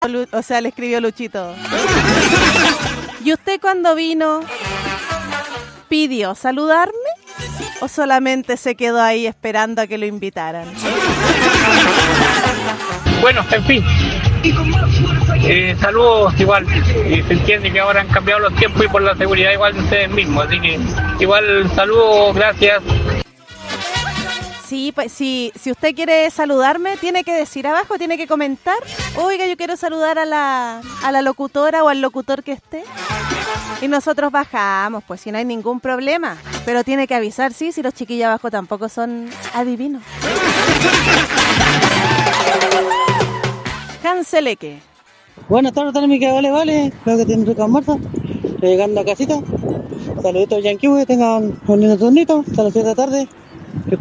O sea, le escribió Luchito. ¿Y usted cuando vino pidió saludarme o solamente se quedó ahí esperando a que lo invitaran? Bueno, en fin. Saludos igual. Se entiende que ahora han cambiado los tiempos y por la seguridad igual de ustedes mismos. Así que igual saludos, gracias. Sí, pues si usted quiere saludarme, tiene que decir abajo, tiene que comentar. Oiga, yo quiero saludar a la locutora o al locutor que esté. Y nosotros bajamos, pues si no hay ningún problema. Pero tiene que avisar, sí, si los chiquillos abajo tampoco son adivinos. Hanseleque. Buenas tardes, mi que vale. Espero que tienen rico almuerzo. Estoy llegando a casita. Saluditos, Yankee, tengan un lindo turnito. Hasta las 7 de la tarde.